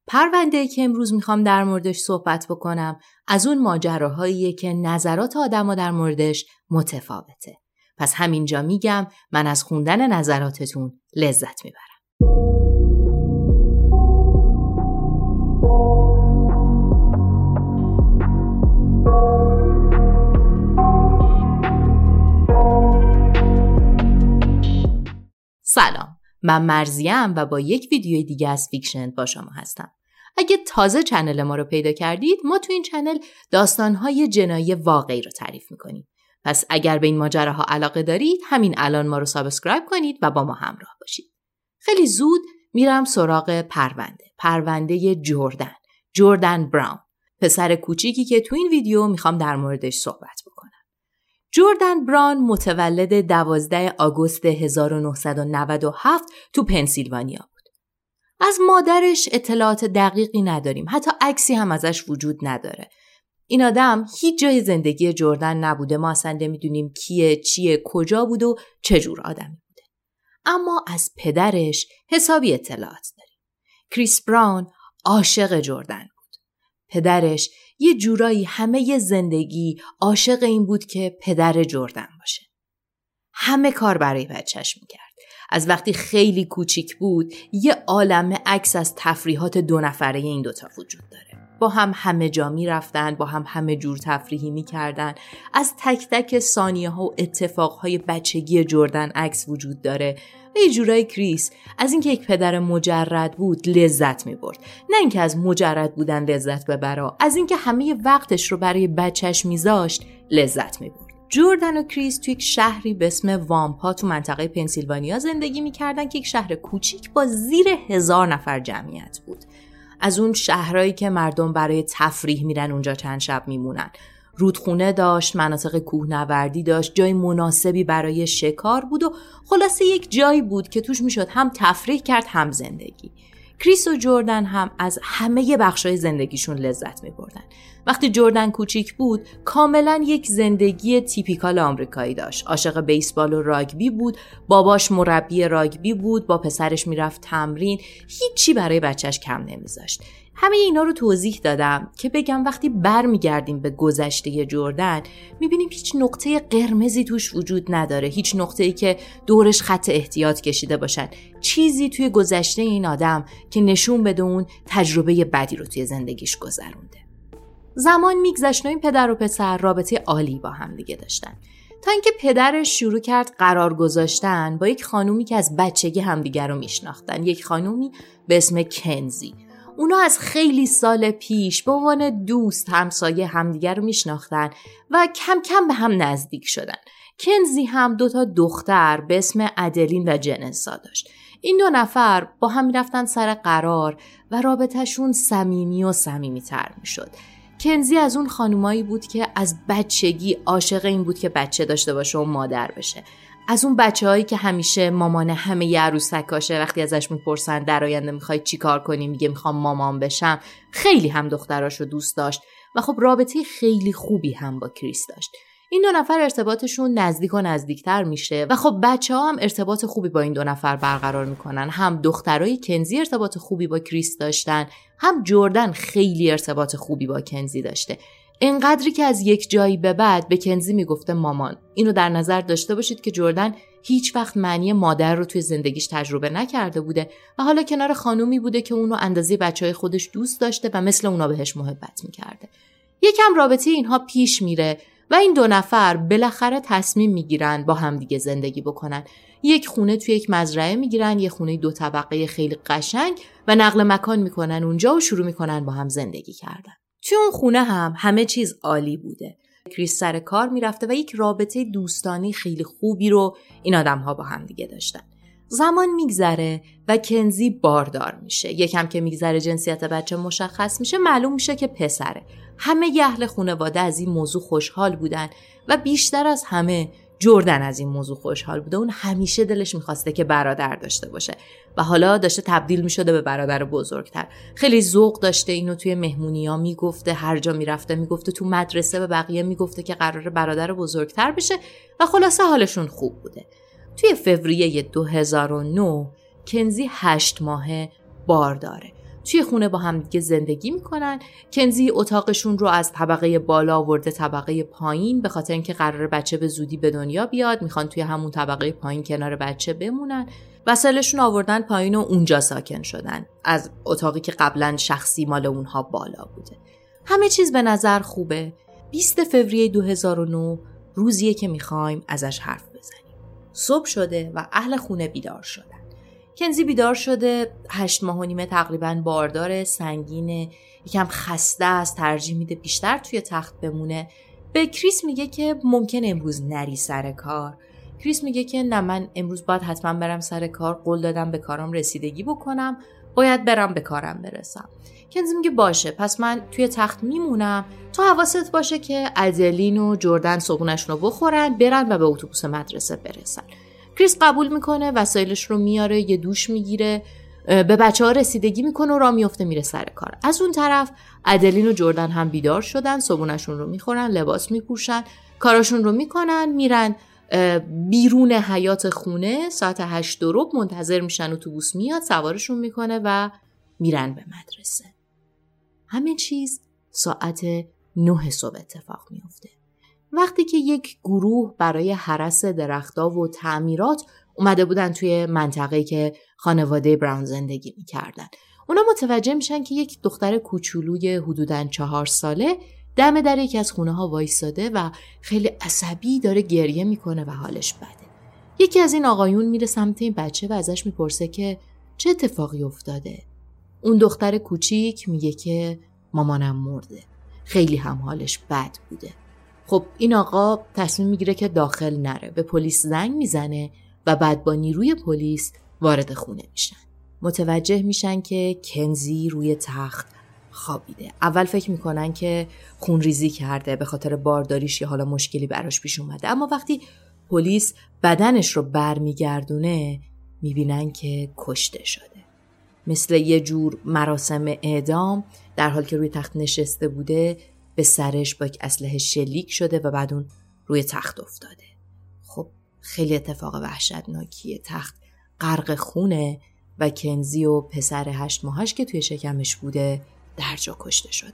پرونده‌ای که امروز میخوام در موردش صحبت بکنم از اون ماجراهاییه که نظرات آدم‌ها در موردش متفاوته. پس همینجا میگم من از خوندن نظراتتون لذت میبرم. سلام، من مرزیم و با یک ویدیوی دیگه از فیکشن با شما هستم. اگه تازه چنل ما رو پیدا کردید، ما تو این چنل داستان‌های جنایی واقعی رو تعریف می‌کنیم. پس اگر به این ماجراها علاقه دارید، همین الان ما رو سابسکرایب کنید و با ما همراه باشید. خیلی زود میرم سراغ پرونده جردن براون، پسر کوچیکی که تو این ویدیو میخوام در موردش صحبت بکنم. جردن براون متولد 12 آگوست 1997 تو پنسیلوانیا بود. از مادرش اطلاعات دقیقی نداریم، حتی عکسی هم ازش وجود نداره. این آدم هیچ جای زندگی جردن نبوده، ما اصلا نمیدونیم کیه، چیه، کجا بود و چجور آدمی بوده. اما از پدرش حسابی اطلاعات داریم. کریس براون عاشق جردن بود. پدرش یه جورایی همه زندگی عاشق این بود که پدر جردن باشه. همه کار برای بچهش میکرد. از وقتی خیلی کوچیک بود یه عالمه عکس از تفریحات 2 نفره این دوتا وجود داره. با هم همه جا میرفتن، با هم همه جور تفریحی میکردن. از تک تک ثانیه ها و اتفاق های بچگی جردن عکس وجود داره. و یه جورایی کریس از اینکه یک پدر مجرد بود لذت میبرد. نه اینکه از مجرد بودن لذت ببره، از اینکه همه وقتش رو برای بچهش میذاشت لذت میبرد. جردن و کریس توی یک شهری به اسم وامپا تو منطقه پنسیلوانیا زندگی میکردن که یک شهر کوچیک با زیر 1000 نفر جمعیت بود. از اون شهرهایی که مردم برای تفریح میرن اونجا چند شب میمونن. رودخونه داشت، مناطق کوهنوردی داشت، جای مناسبی برای شکار بود و خلاصه یک جایی بود که توش میشد هم تفریح کرد هم زندگی. کریس و جردن هم از همه بخشای زندگیشون لذت می‌بردن. وقتی جردن کوچیک بود، کاملا یک زندگی تیپیکال آمریکایی داشت. عاشق بیسبال و راگبی بود، باباش مربی راگبی بود، با پسرش میرفت تمرین، هیچی برای بچهش کم نمیذاشت. همه اینا رو توضیح دادم که بگم وقتی برمیگردیم به گذشته جردن میبینیم هیچ نقطه قرمزی توش وجود نداره، هیچ نقطه‌ای که دورش خط احتیاط کشیده باشن، چیزی توی گذشته این آدم که نشون بده اون تجربه بدی رو توی زندگیش گذرونده. زمان میگذشت و این پدر و پسر رابطه عالی با هم دیگه داشتن تا اینکه پدرش شروع کرد قرار گذاشتن با یک خانومی که از بچگی همدیگر رو میشناختن، یک خانومی به اسم کنزی. اونا از خیلی سال پیش به عنوان دوست همسایه همدیگر رو میشناختن و کم کم به هم نزدیک شدن. کنزی هم 2 دختر به اسم ادلین و جنسا داشت. این 2 نفر با هم میرفتن سر قرار و رابطهشون صمیمی و صمیمی‌تر میشد. کنزی از اون خانومایی بود که از بچگی عاشق این بود که بچه داشته باشه و مادر بشه. از اون بچه‌هایی که همیشه مامان همه عروسکاشه، وقتی ازش میپرسن در آینده میخوای چی کار کنی میگه میخوام مامان بشم. خیلی هم دختراشو دوست داشت و خب رابطه خیلی خوبی هم با کریس داشت. این 2 نفر ارتباطشون نزدیک و نزدیکتر میشه و خب بچه‌ها هم ارتباط خوبی با این 2 نفر برقرار میکنن. هم دخترای کنزی ارتباط خوبی با کریس داشتن، هم جردن خیلی ارتباط خوبی با کنزی داشته. اینقدری که از یک جایی به بعد به کنزی میگفته مامان. اینو در نظر داشته باشید که جردن هیچ وقت معنی مادر رو توی زندگیش تجربه نکرده بوده و حالا کنار خانومی بوده که اونو اندازه بچهای خودش دوست داشته و مثل اونا بهش محبت میکرده. یکم رابطه اینها پیش میره و این 2 نفر بالاخره تصمیم میگیرن با هم دیگه زندگی بکنن. یک خونه توی یک مزرعه میگیرن، یک خونه 2 طبقه خیلی قشنگ و نقل مکان میکنن اونجا و شروع میکنن با هم زندگی کردن. توی اون خونه هم همه چیز عالی بوده. کریس سر کار میرفته و یک رابطه دوستانی خیلی خوبی رو این آدم‌ها با هم دیگه داشتن. زمان میگذره و کنزی باردار میشه. یکم که میگذره جنسیت بچه مشخص میشه، معلوم میشه که پسره. همه اهل خانواده از این موضوع خوشحال بودن و بیشتر از همه جردن از این موضوع خوشحال بوده. اون همیشه دلش میخواسته که برادر داشته باشه و حالا داشته تبدیل میشده به برادر بزرگتر. خیلی ذوق داشته، اینو توی مهمونی‌ها میگفته، هر جا میرفته میگفته، تو مدرسه به بقیه میگفته که قراره برادر بزرگتر بشه و خلاصه حالشون خوب بوده. توی فوریه 2009 کنزی 8 ماهه بار داره. توی خونه با هم دیگه زندگی میکنن. کنزی اتاقشون رو از طبقه بالا آورده طبقه پایین به خاطر اینکه قراره بچه به زودی به دنیا بیاد، میخوان توی همون طبقه پایین کنار بچه بمونن. وسایلشون آوردن پایین و اونجا ساکن شدن از اتاقی که قبلا شخصی مال اونها بالا بوده. همه چیز به نظر خوبه. 20 فوریه 2009 روزیه که میخوایم ازش حرف بزنیم. صبح شده و اهل خونه بیدار شدن. کنزی بیدار شده 8 ماه و نیمه تقریباً بارداره، سنگینه، یکم خسته است، ترجیح میده بیشتر توی تخت بمونه. به کریس میگه که ممکن امروز نری سر کار. کریس میگه که نه، من امروز باید حتما برم سر کار، قول دادم به کارم رسیدگی بکنم، باید برم به کارم برسم. کنزی میگه باشه، پس من توی تخت میمونم، تو حواست باشه که ادلین و جردن صبحونشون رو بخورن، برن و به اتوبوس مدرسه برسن. کریس قبول میکنه، وسایلش رو میاره، یه دوش میگیره، به بچه‌ها رسیدگی میکنه و راه میفته میره سر کار. از اون طرف ادلین و جردن هم بیدار شدن، صبحونشون رو میخورن، لباس میپوشن، کاراشون رو میکنن، میرن بیرون حیاط خونه. ساعت 8:15 منتظر میشن اتوبوس میاد، سوارشون میکنه و میرن به مدرسه. همه چیز ساعت 9 صبح اتفاق میفته. وقتی که یک گروه برای هرس درخت‌ها و تعمیرات اومده بودن توی منطقه‌ای که خانواده براون زندگی میکردن، اونا متوجه میشن که یک دختر کوچولوی حدوداً 4 ساله دم در یکی از خونه‌ها وایساده و خیلی عصبی داره گریه میکنه و حالش بده. یکی از این آقایون میره سمت این بچه و ازش میپرسه که چه اتفاقی افتاده. اون دختر کوچیک میگه که مامانم مرده. خیلی هم حالش بد بوده. خب این آقا تصمیم میگیره که داخل نره، به پلیس زنگ میزنه و بعد با نیروی پلیس وارد خونه میشن. متوجه میشن که کنزی روی تخت خوابیده. اول فکر میکنن که خونریزی کرده، به خاطر بارداریش یا حالا مشکلی براش پیش اومده، اما وقتی پلیس بدنش رو برمیگردونه میبینن که کشته شده. مثل یه جور مراسم اعدام، در حال که روی تخت نشسته بوده به سرش با یک اسلحه شلیک شده و بعد اون روی تخت افتاده. خب خیلی اتفاق وحشتناکیه. تخت غرق خونه و کنزی و پسر 8 ماهش که توی شکمش بوده در جا کشته شدن.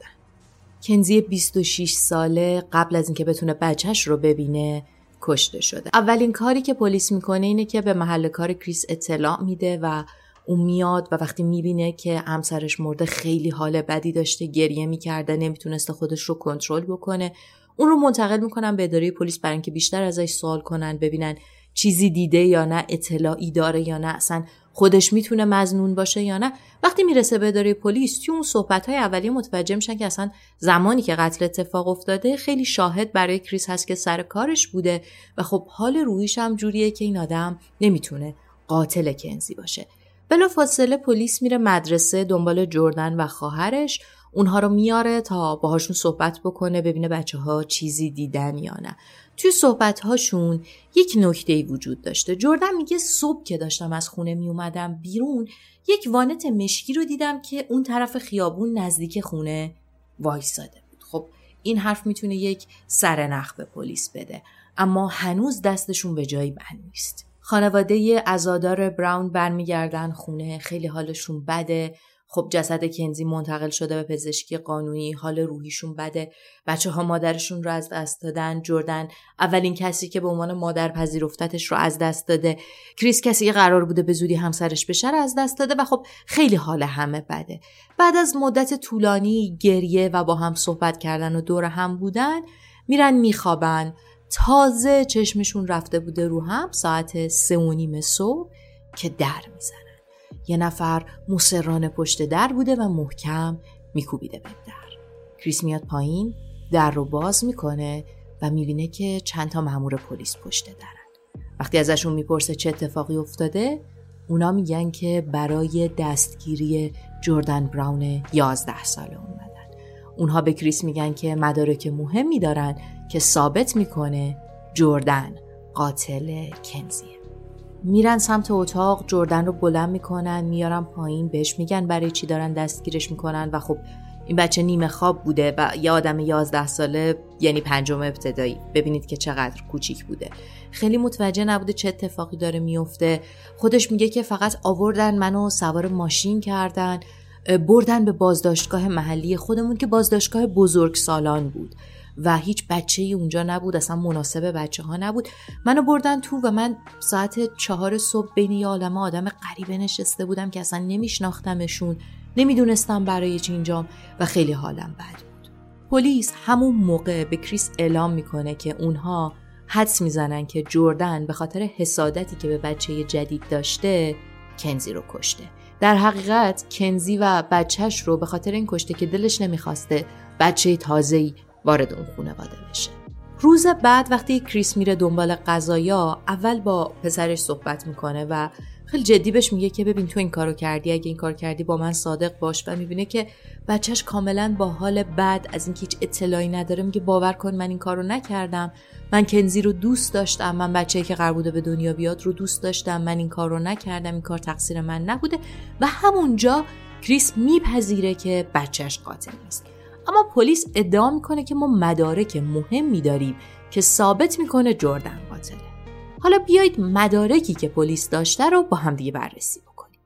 کنزی 26 ساله قبل از اینکه بتونه بچهش رو ببینه کشته شده. اولین کاری که پلیس میکنه اینه که به محل کار کریس اطلاع میده و اون میاد و وقتی میبینه که همسرش مرده خیلی حال بدی داشته، گریه میکرده، نمیتونسته خودش رو کنترل بکنه، اون رو منتقل میکنن به اداره پلیس برای اینکه بیشتر ازش سوال کنن، ببینن چیزی دیده یا نه، اطلاعی داره یا نه، اصلا خودش میتونه مظنون باشه یا نه. وقتی میرسه به اداره پلیس توی اون صحبت‌های اولیه متوجه میشن که اصلا زمانی که قتل اتفاق افتاده خیلی شاهد برای کریس هست که سر کارش بوده و خب حال روحیش هم جوریه که این آدم نمیتونه قاتل کنزی باشه. بلافاصله پلیس میره مدرسه دنبال جردن و خواهرش، اونها رو میاره تا باهاشون صحبت بکنه، ببینه بچه‌ها چیزی دیدن یا نه. توی صحبت‌هاشون یک نکته‌ای وجود داشته. جردن میگه صبح که داشتم از خونه می اومدم بیرون، یک وانت مشکی رو دیدم که اون طرف خیابون نزدیک خونه وایساده بود. خب این حرف میتونه یک سرنخ به پلیس بده، اما هنوز دستشون به جایی بند نیست. خانواده عزادار براون برمیگردن خونه، خیلی حالشون بده. خب جسد کنزی منتقل شده به پزشکی قانونی، حال روحیشون بده. بچه‌ها مادرشون رو از دست دادن. جردن اولین کسی که به عنوان مادر پذیرفتتش رو از دست داده. کریس کسی که قرار بوده به زودی همسرش بشه رو از دست داده و خب خیلی حال همه بده. بعد از مدت طولانی گریه و با هم صحبت کردن و دور هم بودن میرن میخوابن. تازه چشمشون رفته بوده رو هم ساعت 3:30 صبح که در میزنن. یه نفر مصرانه پشت در بوده و محکم میکوبیده به در. کریس میاد پایین، در رو باز میکنه و میبینه که چند تا مأمور پلیس پشت درن. وقتی ازشون میپرسه چه اتفاقی افتاده، اونا میگن که برای دستگیری جردن براون 11 ساله اومدن. اونها به کریس میگن که مدارک مهمی دارن که ثابت میکنه جردن قاتل کنزیه. میرن سمت اتاق، جردن رو بلند میکنن، میارن پایین، بهش میگن برای چی دارن دستگیرش میکنن و خب این بچه نیمه خواب بوده و یه آدم 11 ساله، یعنی 5 ابتدایی. ببینید که چقدر کوچیک بوده. خیلی متوجه نبوده چه اتفاقی داره میفته. خودش میگه که فقط آوردن منو سوار ماشین کردن بردن به بازداشتگاه محلی خودمون که بازداشتگاه بزرگسالان بود و هیچ بچه‌ای اونجا نبود، اصلا مناسب بچه‌ها نبود. منو بردن تو و من ساعت 4 صبح بین یه عالمه آدم غریبه نشسته بودم که اصلا نمیشناختمشون، نمیدونستم برای چی اینجام و خیلی حالم بد بود. پلیس همون موقع به کریس اعلام میکنه که اونها حدس میزنن که جردن به خاطر حسادتی که به بچه جدید داشته کنزی رو کشته. در حقیقت کنزی و بچهش رو به خاطر این کشته که دلش نمیخواسته بچه تازه‌ای وارد اون خانواده بشه. روز بعد وقتی کریس میره دنبال قضایا، اول با پسرش صحبت میکنه و خیلی جدی بهش میگه که ببین تو این کارو کردی، اگه این کار کردی با من صادق باش. و میبینه که بچهش کاملا با حال بد از اینکه هیچ اطلاعی نداره میگه باور کن من این کارو نکردم، من کنزی رو دوست داشتم، من بچه‌ای که قرار بوده به دنیا بیاد رو دوست داشتم، من این کارو نکردم، این کار تقصیر من نبوده. و همونجا کریس میپذیره که بچهش قاتل نیست. اما پلیس ادعا میکنه که ما مدارک مهمی داریم که ثابت میکنه جردن قاتله. حالا بیایید مدارکی که پلیس داشته رو با هم دیگه بررسی بکنیم.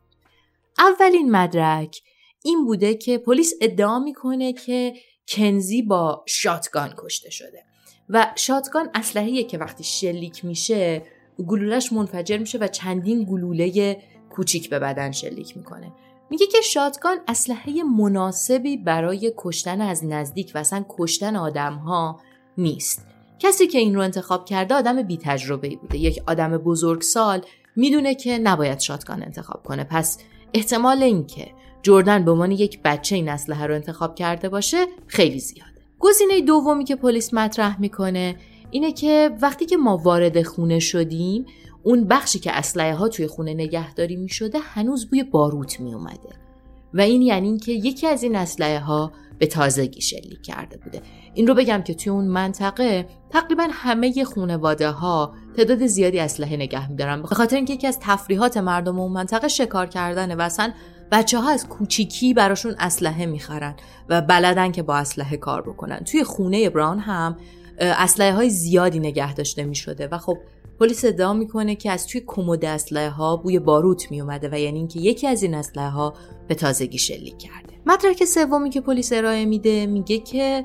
اولین مدرک این بوده که پلیس ادعا میکنه که کنزی با شاتگان کشته شده و شاتگان اسلحه‌ایه که وقتی شلیک میشه گلولش منفجر میشه و چندین گلوله کوچیک به بدن شلیک میکنه. میگه که شاتگان اسلحه مناسبی برای کشتن از نزدیک و اصلا کشتن آدم‌ها نیست. کسی که این رو انتخاب کرده آدم بی تجربه‌ای بوده. یک آدم بزرگسال میدونه که نباید شاتگان انتخاب کنه. پس احتمال این که جردن به عنوان یک بچه این اسلحه رو انتخاب کرده باشه خیلی زیاده. گزینه دومی که پلیس مطرح میکنه اینه که وقتی که ما وارد خونه شدیم، اون بخشی که اسلحه ها توی خونه نگهداری می شده هنوز بوی باروت می اومده و این یعنی این که یکی از این اسلحه ها به تازگی شلیک کرده بوده. این رو بگم که توی اون منطقه تقریبا همه خانواده ها تعداد زیادی اسلحه نگه می دارن، به خاطر اینکه یکی از تفریحات مردم اون منطقه شکار کردنه و اصلا بچه ها از کوچیکی براشون اسلحه می خرن و بلدن که با اسلحه کار بکنن. توی خونه براون هم اسلحه های زیادی نگه داشته می شده و خب پلیس ادعا میکنه که از توی کمد اسلحه ها بوی باروت می اومده و یعنی اینکه یکی از این اسلحه ها به تازگی شلیک کرده. مدرک سومی که پلیس ارائه میده میگه که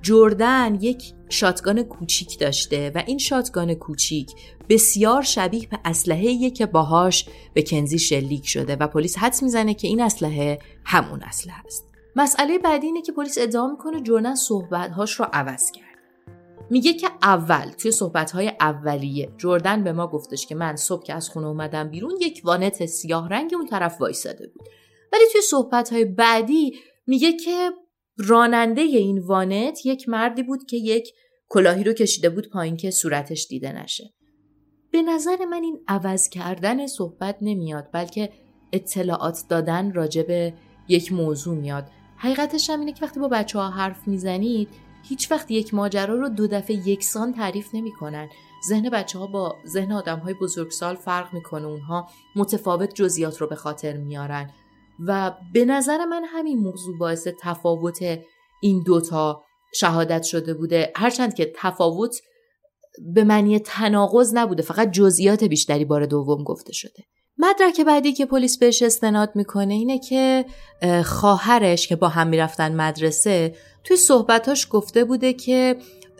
جردن یک شاتگان کوچیک داشته و این شاتگان کوچیک بسیار شبیه به اسلحه‌ایه که باهاش به کنزی شلیک شده و پلیس حدس میزنه که این اسلحه همون اسلحه است. مسئله بعدی اینه که پلیس ادعا میکنه جردن صحبت‌هاش رو عوض کرد. میگه که اول توی صحبت‌های اولیه جردن به ما گفتش که من صبح که از خونه اومدم بیرون یک وانت سیاه رنگ اون طرف وایساده بود، ولی توی صحبت‌های بعدی میگه که راننده این وانت یک مردی بود که یک کلاهی رو کشیده بود پایین که صورتش دیده نشه. به نظر من این عوض کردن صحبت نمیاد، بلکه اطلاعات دادن راجع به یک موضوع میاد. حقیقتش هم اینه که وقتی با بچه‌ها حرف میزنید هیچ وقت یک ماجرا رو دو دفعه یکسان تعریف نمی‌کنن. ذهن بچه‌ها با ذهن آدم‌های بزرگسال فرق می‌کنه، اونها متفاوت جزئیات رو به خاطر میارن و به نظر من همین موضوع باعث تفاوت این دوتا شهادت شده بوده، هرچند که تفاوت به معنی تناقض نبوده، فقط جزئیات بیشتری بار دوم گفته شده. مدرک بعدی که پلیس بهش استناد میکنه اینه که خواهرش که با هم میرفتن مدرسه توی صحبتاش گفته بوده که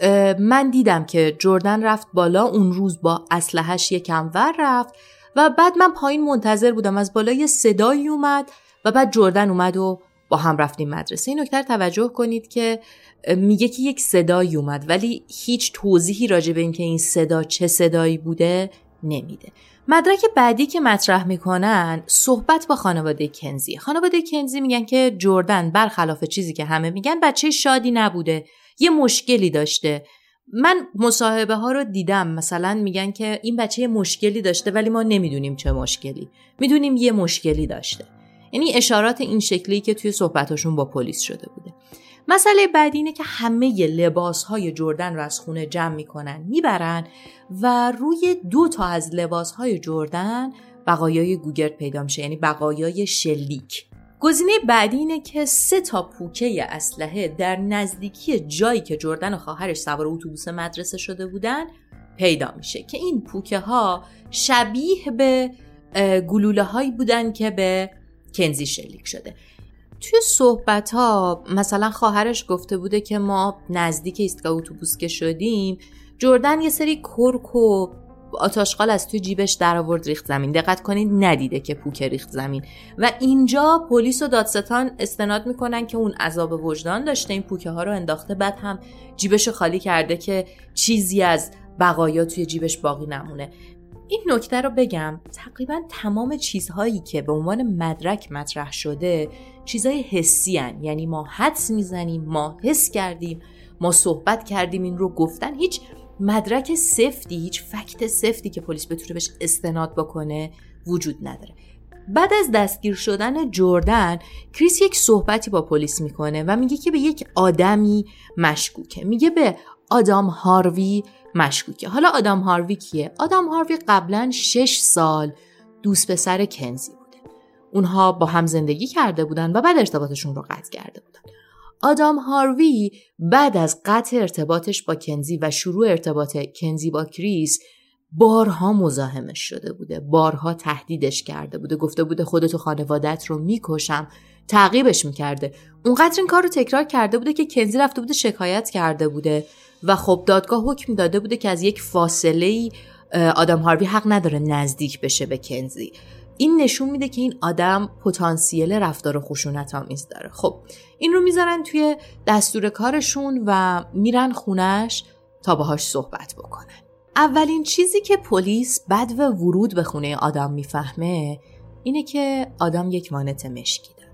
من دیدم که جردن رفت بالا، اون روز با اسلحه‌اش یکم ور رفت و بعد من پایین منتظر بودم، از بالا یه صدایی اومد و بعد جردن اومد و با هم رفتیم مدرسه. این نکته رو توجه کنید که میگه که یک صدایی اومد ولی هیچ توضیحی راجع به این که این صدا چه صدایی بوده نمیده. مدرک بعدی که مطرح میکنن صحبت با خانواده کنزی. خانواده کنزی میگن که جردن برخلاف چیزی که همه میگن بچه شادی نبوده، یه مشکلی داشته. من مصاحبه ها رو دیدم، مثلا میگن که این بچه مشکلی داشته ولی ما نمیدونیم چه مشکلی، میدونیم یه مشکلی داشته. یعنی اشارات این شکلی که توی صحبتاشون با پلیس شده بوده. مسئله بعدی اینه که همه لباسهای جردن رو از خونه جمع میکنن میبرن و روی 2 تا از لباسهای جردن بقایای گوگرد پیدا میشه، یعنی بقایای شلیک. گزینه بعدی اینه که 3 تا پوکه اسلحه در نزدیکی جایی که جردن و خواهرش سوار اتوبوس مدرسه شده بودن پیدا میشه که این پوکه ها شبیه به گلوله هایی بودن که به کنزی شلیک شده. توی صحبت‌ها مثلا خواهرش گفته بوده که ما نزدیک ایستگاه اتوبوس که شدیم، جردن یه سری کرک و آتشغال از توی جیبش در آورد ریخت زمین. دقت کنید ندیده که پوک ریخت زمین. و اینجا پلیس و دادستان استناد میکنن که اون عذاب وجدان داشته، این پوکه ها رو انداخته، بعد هم جیبش خالی کرده که چیزی از بقایا توی جیبش باقی نمونه. این نکته رو بگم، تقریبا تمام چیزهایی که به عنوان مدرک مطرح شده چیزهای حسی هن. یعنی ما حدس میزنیم، ما حس کردیم، ما صحبت کردیم، این رو گفتن. هیچ مدرک سفتی، هیچ فکت سفتی که پلیس بتونه بهش استناد بکنه وجود نداره. بعد از دستگیر شدن جردن، کریس یک صحبتی با پلیس میکنه و میگه که به یک آدمی مشکوکه. میگه به آدام هاروی مشکوکه. حالا آدام هاروی کیه؟ آدام هاروی قبلا 6 سال دوست پسر کنزی بوده. اونها با هم زندگی کرده بودن و بعد ارتباطشون رو قطع کرده بودن. آدام هاروی بعد از قطع ارتباطش با کنزی و شروع ارتباط کنزی با کریس بارها مزاحمش شده بوده، بارها تهدیدش کرده بوده، گفته بوده خودت و خانوادت رو میکشم، تعقیبش میکرده. اونقدر این کار رو تکرار کرده بوده که کنزی رفته بوده شکایت کرده بوده و خب دادگاه حکم داده بوده که از یک فاصله‌ای آدام هاروی حق نداره نزدیک بشه به کنزی. این نشون میده که این آدم پتانسیل رفتار خشونت‌آمیز داره. خب این رو میذارن توی دستور کارشون و میرن خونش تا باهاش صحبت بکنن. اولین چیزی که پلیس بعد و ورود به خونه آدم میفهمه اینه که آدم یک وانت مشکی داره.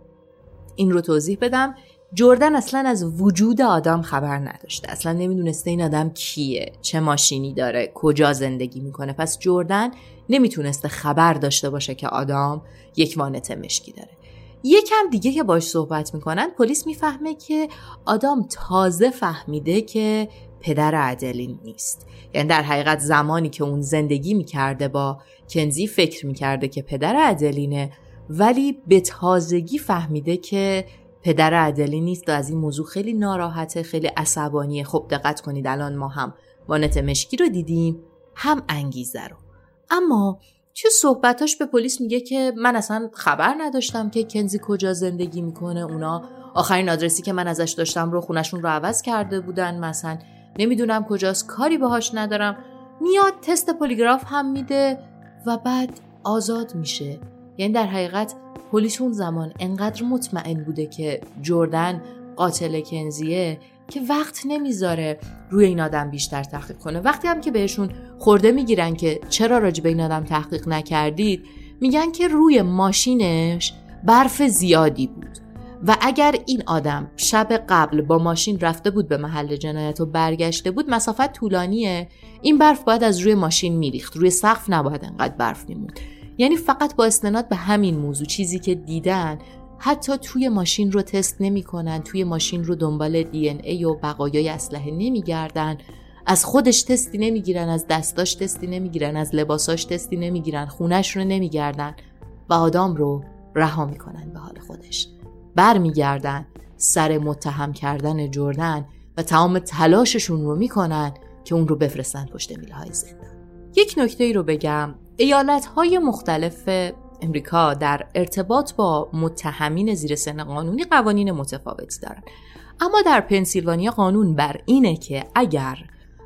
این رو توضیح بدم، جردن اصلا از وجود آدم خبر نداشته، اصلا نمیدونسته این آدم کیه، چه ماشینی داره، کجا زندگی میکنه. پس جردن نمیتونسته خبر داشته باشه که آدم یک وانت مشکی داره. یکم دیگه که باش صحبت میکنن پلیس میفهمه که آدم تازه فهمیده که پدر ادلین نیست. یعنی در حقیقت زمانی که اون زندگی میکرده با کنزی فکر میکرده که پدر ادلینه، ولی به تازگی فهمیده که پدر ادلین نیست و از این موضوع خیلی ناراحته، خیلی عصبانیه. خب دقت کنید الان ما هم وانت مشکی رو دیدیم، هم انگیزه رو. اما توی صحبتاش به پلیس میگه که من اصلا خبر نداشتم که کنزی کجا زندگی میکنه. اونا آخرین آدرسی که من ازش داشتم رو خونشون رو عوض کرده بودن، مثلا نمیدونم کجاست، کاری باهاش ندارم. میاد تست پلیگراف هم میده و بعد آزاد میشه. یعنی در حقیقت پلیس اون زمان انقدر مطمئن بوده که جردن قاتل کنزیه که وقت نمیذاره روی این آدم بیشتر تحقیق کنه. وقتی هم که بهشون خورده میگیرن که چرا راجع به این آدم تحقیق نکردید، میگن که روی ماشینش برف زیادی بود و اگر این آدم شب قبل با ماشین رفته بود به محل جنایت و برگشته بود، مسافت طولانیه، این برف باید از روی ماشین میریخت، روی سقف نباید انقدر برف میموند. یعنی فقط با استناد به همین موضوع، چیزی که دیدن، حتی توی ماشین رو تست نمی کنن، توی ماشین رو دنبال DNA و بقایای اسلحه نمی گردن، از خودش تستی نمی گیرن، از دستاش تستی نمی گیرن، از لباساش تستی نمی گیرن، خونش رو نمی گردن و آدم رو رها می کنن به حال خودش. بر می گردن سر متهم کردن جردن و تمام تلاششون رو می کنن که اون رو بفرستن پشت میله های زندان. یک نکته ای رو بگم، ایالت‌های مختلف امریکا در ارتباط با متهمین زیر سن قانونی قوانین متفاوتی دارن. اما در پنسیلوانیا قانون بر اینه که اگر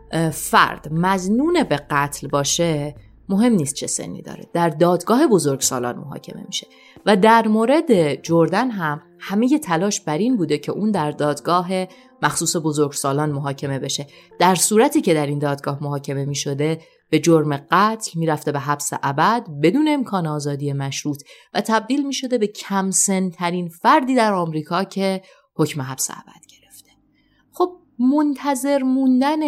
فرد مظنون به قتل باشه، مهم نیست چه سنی داره، در دادگاه بزرگسالان محاکمه میشه. و در مورد جردن هم همه تلاش بر این بوده که اون در دادگاه مخصوص بزرگسالان محاکمه بشه. در صورتی که در این دادگاه محاکمه میشده، به جرم قتل میرفته به حبس ابد بدون امکان آزادی مشروط و تبدیل میشده به کم سن ترین فردی در آمریکا که حکم حبس ابد گرفته. خب منتظر موندن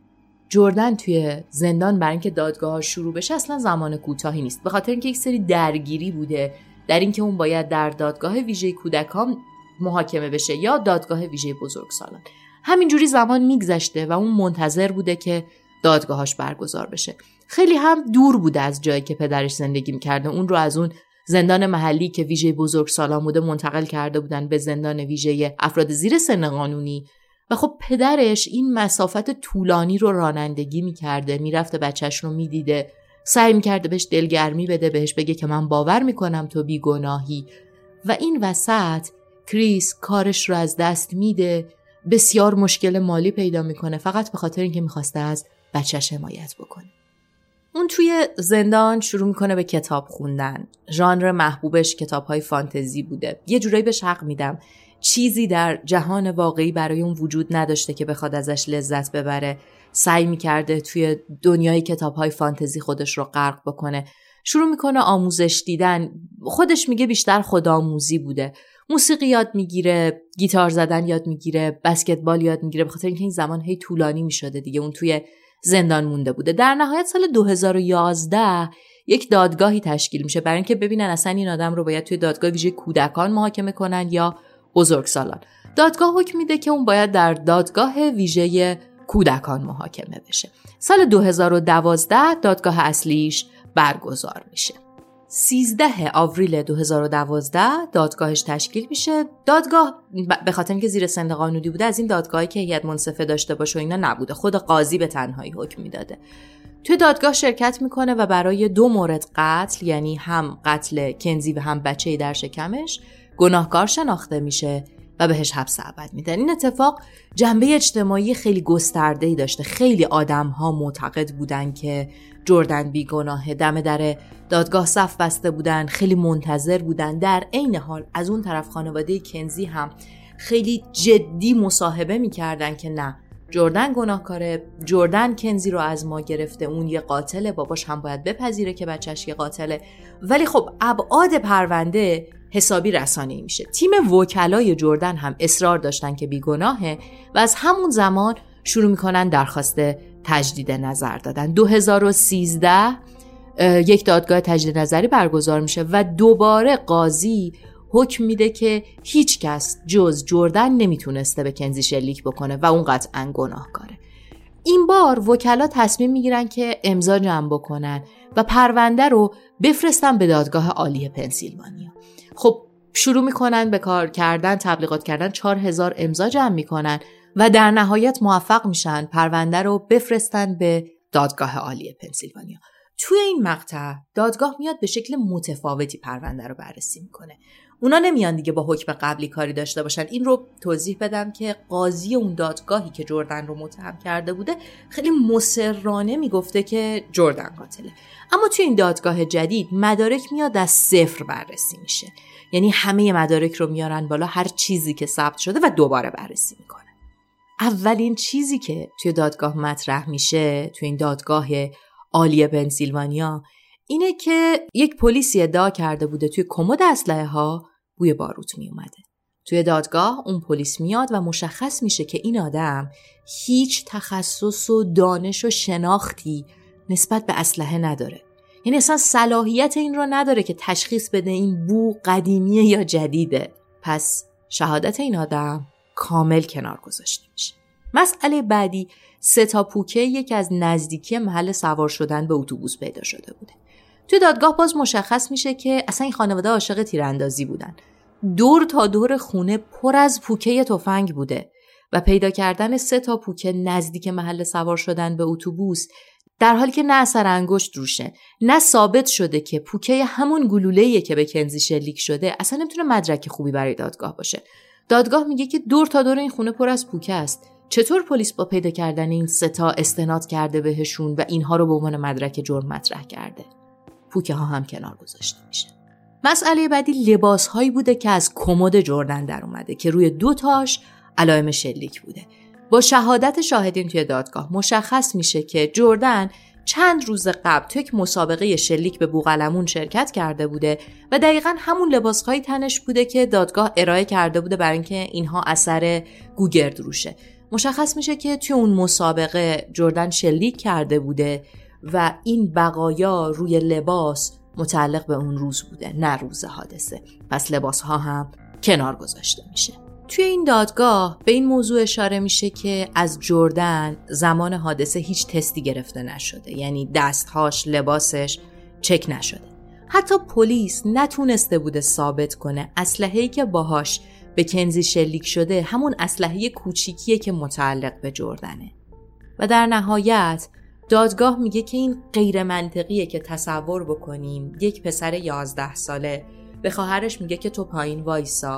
جردن توی زندان برای اینکه دادگاه شروع بشه اصلا زمان کوتاهی نیست، به خاطر اینکه یک سری درگیری بوده در اینکه اون باید در دادگاه ویژه کودکان محاکمه بشه یا دادگاه ویژه بزرگسالان. همینجوری زمان میگذشته و اون منتظر بوده که دادگاهاش برگزار بشه. خیلی هم دور بوده از جایی که پدرش زندگی میکرده. اون رو از اون زندان محلی که ویژه بزرگسالان بوده منتقل کرده بودن به زندان ویژه افراد زیر سن قانونی و خب پدرش این مسافت طولانی رو رانندگی میکرده، میرفته بچهش رو میدیده، سعی میکرده بهش دلگرمی بده، بهش بگه که من باور میکنم تو بیگناهی. و این وسط کریس کارش رو از دست میده، بسیار مشکل مالی پیدا میکنه فقط به خاطر اینکه میخواسته از بچه‌ش حمایت بکنه. اون توی زندان شروع میکنه به کتاب خوندن. ژانر محبوبش کتاب‌های فانتزی بوده. یه جورایی بهش حق میدم. چیزی در جهان واقعی برای اون وجود نداشته که بخواد ازش لذت ببره. سعی میکرده توی دنیای کتاب‌های فانتزی خودش رو غرق بکنه. شروع میکنه آموزش دیدن. خودش میگه بیشتر خودآموزی بوده. موسیقی یاد میگیره، گیتار زدن یاد میگیره، بسکتبال یاد میگیره، به خاطر اینکه این زمان هی طولانی میشده دیگه. اون توی زندان مونده بوده. در نهایت سال 2011 یک دادگاهی تشکیل میشه برای اینکه ببینن اصلا این آدم رو باید توی دادگاه ویژه کودکان محاکمه کنن یا بزرگسالان. دادگاه حکم میده که اون باید در دادگاه ویژه کودکان محاکمه بشه. سال 2012 دادگاه اصلیش برگزار میشه. 13 آوریل 2012 دادگاهش تشکیل میشه. دادگاه به خاطر اینکه زیر سن قانونی بوده از این دادگاهی که هیئت منصفه داشته باشه و اینا نبوده. خود قاضی به تنهایی حکم میداده. توی دادگاه شرکت میکنه و برای 2 مورد قتل، یعنی هم قتل کنزی و هم بچه‌ای در شکمش، گناهکار شناخته میشه و بهش حبس ابد میدن. این اتفاق جنبه اجتماعی خیلی گسترده‌ای داشته. خیلی آدم‌ها معتقد بودن که جردن بیگناهه. دم در دادگاه صف بسته بودن، خیلی منتظر بودن. در عین حال از اون طرف خانواده کنزی هم خیلی جدی مصاحبه میکردن که نه، جردن گناهکاره، جردن کنزی رو از ما گرفته، اون یه قاتله، باباش هم باید بپذیره که بچهش یه قاتله. ولی خب ابعاد پرونده حسابی رسانه‌ای میشه. تیم وکلای جردن هم اصرار داشتن که بیگناهه و از همون زمان شروع میکنن درخواست تجدید نظر دادن. 2013 یک دادگاه تجدید نظری برگزار میشه و دوباره قاضی حکم میده که هیچ کس جز جردن نمیتونسته به کنزی شلیک بکنه و اون قطعاً گناهکاره. این بار وکلا تصمیم میگیرن که امضا جمع بکنن و پرونده رو بفرستن به دادگاه عالی پنسیلوانیا. خب شروع میکنن به کار کردن، تبلیغات کردن، 4000 امضا جمع میکنن و در نهایت موفق میشن پرونده رو بفرستن به دادگاه عالی پنسیلوانیا. توی این مقطع دادگاه میاد به شکل متفاوتی پرونده رو بررسی میکنه. اونا نمیان دیگه با حکم قبلی کاری داشته باشن. این رو توضیح بدم که قاضی اون دادگاهی که جردن رو متهم کرده بوده خیلی مصرانه میگفته که جردن قاتله. اما توی این دادگاه جدید مدارک میاد از صفر بررسی میشه. یعنی همه مدارک رو میارن بالا، هر چیزی که ثبت شده و دوباره بررسی میکنه. اولین چیزی که توی دادگاه مطرح میشه، توی این دادگاه عالی پنسیلوانیا، اینه که یک پلیسی ادعا کرده بوده توی کمد اسلحه ها بوی باروت می اومده. توی دادگاه اون پلیس میاد و مشخص میشه که این آدم هیچ تخصص و دانش و شناختی نسبت به اسلحه نداره. یعنی اصلا صلاحیت این رو نداره که تشخیص بده این بو قدیمیه یا جدیده. پس شهادت این آدم کامل کنار گذاشته میشه. مسئله بعدی 3 پوکه یکی از نزدیکی محل سوار شدن به اتوبوس پیدا شده بوده. توی دادگاه باز مشخص میشه که اصلا این خانواده عاشق تیراندازی بودن. دور تا دور خونه پر از پوکه تفنگ بوده و پیدا کردن 3 پوکه نزدیک محل سوار شدن به اتوبوس، در حالی که نه اثر انگشت روشه، نه ثابت شده که پوکه همون گلوله‌ایه که به کنزی شلیک شده، اصلا نمیتونه مدرک خوبی برای دادگاه باشه. دادگاه میگه که دور تا دور این خونه پر از پوکه است. چطور پلیس با پیدا کردن این 3 استناد کرده بهشون و اینها رو به عنوان مدرک جرم مطرح کرده؟ پوکه ها هم کنار گذاشته میشه. مسئله بعدی لباس هایی بوده که از کمد جردن در اومده که روی 2 تاش علائم شلیک بوده. با شهادت شاهدین توی دادگاه مشخص میشه که جردن چند روز قبل توی یک مسابقه شلیک به بوقلمون شرکت کرده بوده و دقیقاً همون لباس‌های تنش بوده که دادگاه ارائه کرده بوده برای اینکه اینها اثر گوگرد روشه. مشخص میشه که توی اون مسابقه جردن شلیک کرده بوده و این بقایا روی لباس متعلق به اون روز بوده، نه روز حادثه. پس لباس‌ها هم کنار گذاشته میشه. توی این دادگاه به این موضوع اشاره میشه که از جردن زمان حادثه هیچ تستی گرفته نشده، یعنی دستهاش، لباسش چک نشده. حتی پلیس نتونسته بوده ثابت کنه اسلحه‌ای که باهاش به کنزی شلیک شده همون اسلحه کوچیکیه که متعلق به جردنه. و در نهایت دادگاه میگه که این غیر منطقیه که تصور بکنیم یک پسر 11 ساله به خواهرش میگه که تو پایین وایسا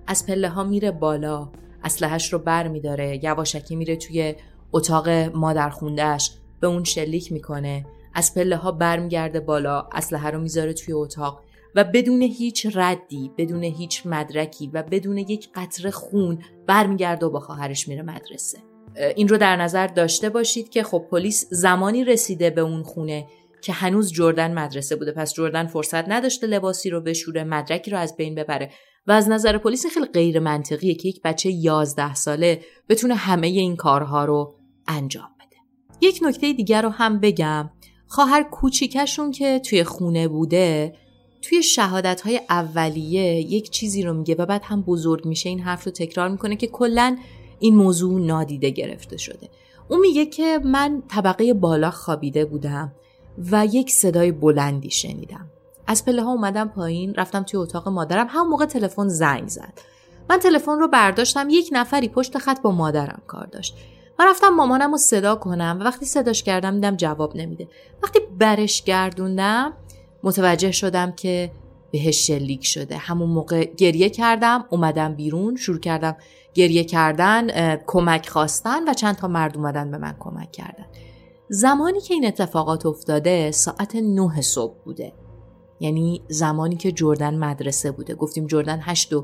از پله ها میره بالا، اسلحه‌اش رو بر میداره، یواشکی میره توی اتاق مادر خونده‌اش، به اون شلیک میکنه، از پله ها برمیگرده بالا، اسلحه رو میذاره توی اتاق و بدون هیچ ردی، بدون هیچ مدرکی و بدون یک قطره خون برمیگرده و با خواهرش میره مدرسه. این رو در نظر داشته باشید که خب پلیس زمانی رسیده به اون خونه که هنوز جردن مدرسه بوده، پس جردن فرصت نداشته لباسی رو بشوره، مدرکی رو از بین ببره و از نظر پلیس خیلی غیر منطقیه که یک بچه 11 ساله بتونه همه این کارها رو انجام بده. یک نکته دیگر رو هم بگم، خواهر کوچیکشون که توی خونه بوده توی شهادت‌های اولیه یک چیزی رو میگه و بعد هم بزرگ میشه این حرف رو تکرار میکنه که کلاً این موضوع نادیده گرفته شده. اون میگه که من طبقه بالا خوابیده بودم و یک صدای بلندی شنیدم. از پله ها اومدم پایین، رفتم توی اتاق مادرم، همون موقع تلفن زنگ زد. من تلفن رو برداشتم، یک نفری پشت خط با مادرم کار داشت. من رفتم مامانم رو صدا کنم و وقتی صداش کردم دیدم جواب نمیده. وقتی برش گردوندم متوجه شدم که بهش شلیک شده. همون موقع گریه کردم، اومدم بیرون، شروع کردم گریه کردن، کمک خواستن و چند تا مرد اومدن به من کمک کردن. زمانی که این اتفاقات افتاده ساعت 9 صبح بوده، یعنی زمانی که جردن مدرسه بوده. گفتیم جردن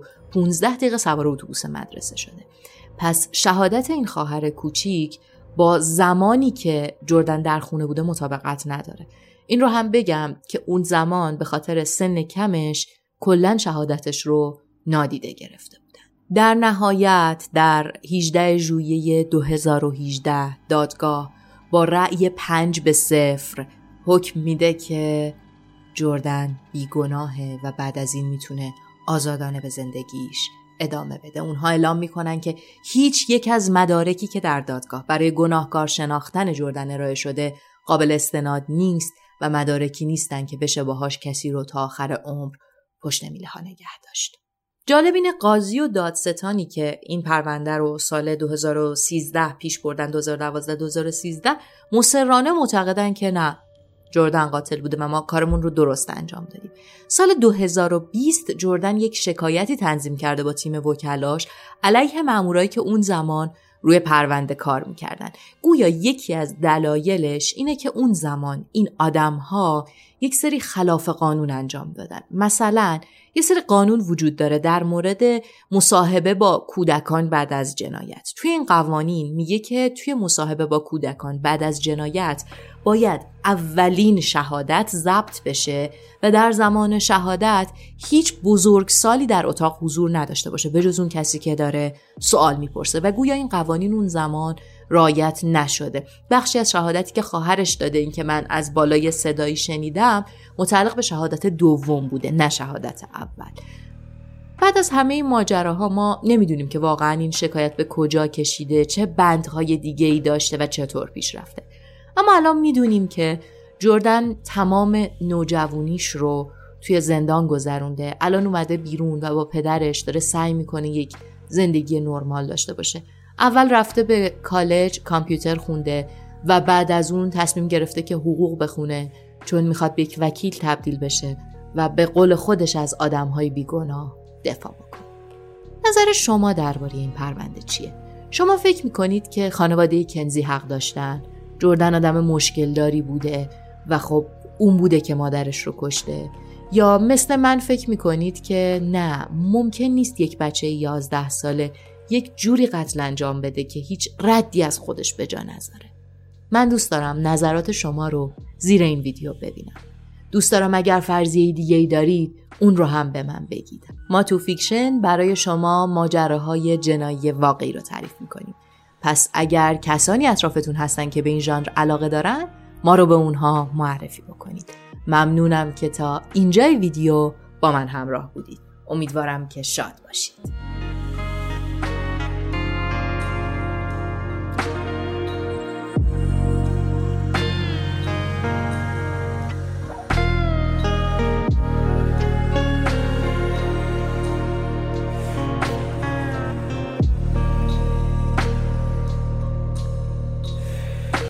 8:15 سوار اتوبوس مدرسه شده. پس شهادت این خواهر کوچیک با زمانی که جردن در خونه بوده مطابقت نداره. این رو هم بگم که اون زمان به خاطر سن کمش کلاً شهادتش رو نادیده گرفته بودن. در نهایت در 18 ژوئیه 2018 دادگاه با رأی 5-0 حکم میده که جردن بیگناهه و بعد از این میتونه آزادانه به زندگیش ادامه بده. اونها اعلام میکنن که هیچ یک از مدارکی که در دادگاه برای گناهکار شناختن جردن ارائه شده قابل استناد نیست و مدارکی نیستن که بشه باهاش کسی رو تا آخر عمر پشت میله ها نگه داشت. جالب اینه قاضی و دادستانی که این پرونده رو سال 2013 پیش بردن، 2012-2013 مصرانه معتقدن که نه، جردن قاتل بوده و ما کارمون رو درست انجام دادیم. سال 2020 جردن یک شکایتی تنظیم کرده با تیم وکلاش علیه مامورایی که اون زمان روی پرونده کار میکردن. گویا یکی از دلایلش اینه که اون زمان این آدم‌ها یک سری خلاف قانون انجام دادن. مثلا یه سری قانون وجود داره در مورد مصاحبه با کودکان بعد از جنایت. توی این قوانین میگه که توی مصاحبه با کودکان بعد از جنایت باید اولین شهادت ضبط بشه و در زمان شهادت هیچ بزرگسالی در اتاق حضور نداشته باشه به جز اون کسی که داره سوال میپرسه و گویا این قوانین اون زمان رعایت نشده. بخشی از شهادتی که خواهرش داده، این که من از بالای صدایی شنیدم، متعلق به شهادت دوم بوده نه شهادت اول. بعد از همه این ماجراها ما نمیدونیم که واقعا این شکایت به کجا کشیده، چه بندهای دیگه‌ای داشته و چطور پیش رفته. اما الان میدونیم که جردن تمام نوجوانیش رو توی زندان گذرونده. الان اومده بیرون و با پدرش داره سعی میکنه یک زندگی نرمال داشته باشه. اول رفته به کالج کامپیوتر خونده و بعد از اون تصمیم گرفته که حقوق بخونه چون میخواد به یک وکیل تبدیل بشه و به قول خودش از آدمهای بیگناه دفاع بکنه. نظر شما درباره این پرونده چیه؟ شما فکر میکنید که خانواده کنزی حق داشتن؟ جردن آدم مشکل داری بوده و خب اون بوده که مادرش رو کشته؟ یا مثل من فکر میکنید که نه، ممکن نیست یک بچه 11 ساله یک جوری قتل انجام بده که هیچ ردی از خودش به جا نذاره؟ من دوست دارم نظرات شما رو زیر این ویدیو ببینم. دوست دارم اگر فرضیه دیگه‌ای دارید اون رو هم به من بگید. ما تو فیکشن برای شما ماجراهای جنایی واقعی رو تعریف میکنیم. پس اگر کسانی اطرافتون هستن که به این ژانر علاقه دارن، ما رو به اونها معرفی بکنید. ممنونم که تا اینجای ویدیو با من همراه بودید. امیدوارم که شاد باشید.